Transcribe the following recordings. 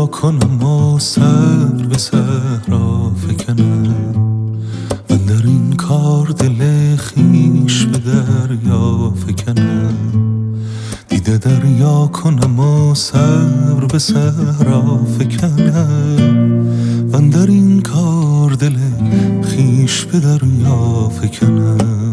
دریا کنم و صبر به صحرا فکنم، من در این کار دل خویش به دریا فکنم. دیده دریا کنم و صبر به صحرا فکنم، من در این کار دل خویش به دریا فکنم.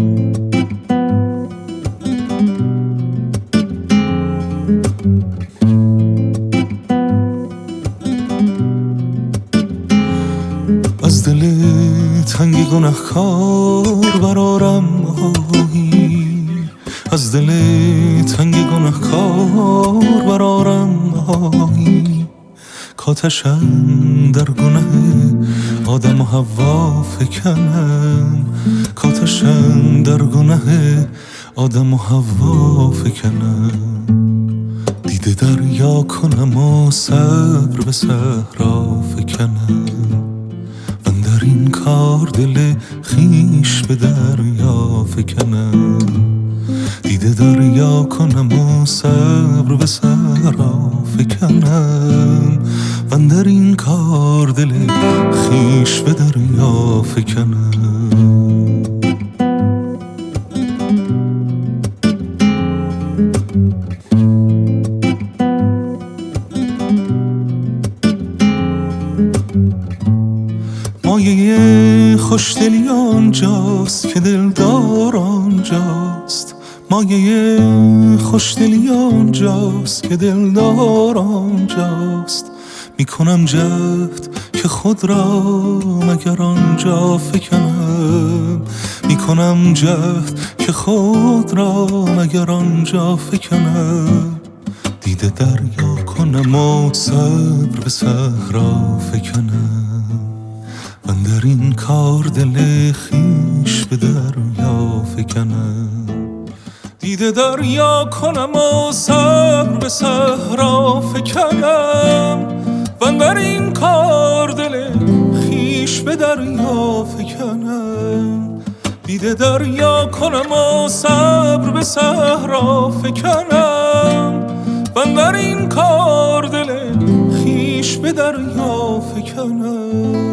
از دل تنگ گناهکار برارم آهی، از دل تنگ گناهکار برارم آهی، کاتشم در گناه آدم و حوا فکنم، کاتشم در گناه آدم و حوا فکنم. دیده دریا کنم و صبر به صحرا فکنم، من در این کار دل خویش به دریا فکنم. دیده دریا کنم و صبر به صحرا فکنم، من در این کار دل خویش به دریا فکنم. مایه خوشدلی آنجاست که دلدار آنجاست، مایه خوشدلی آنجاست که دلدار آنجاست. میکنم جفت که خود را مگر آنجا فکنم، میکنم جفت که خود را مگر آنجا فکنم. دیده دریا کنم و صبر به صحرا فکنم، من در این کار دل خویش به دریا فکنم. دیده دریا کنم و صبر به صحرا فکنم، من در این کار دل خویش به دریا فکنم. دیده دریا کنم و صبر به صحرا فکنم، من در این کار دل خویش به دریا فکنم.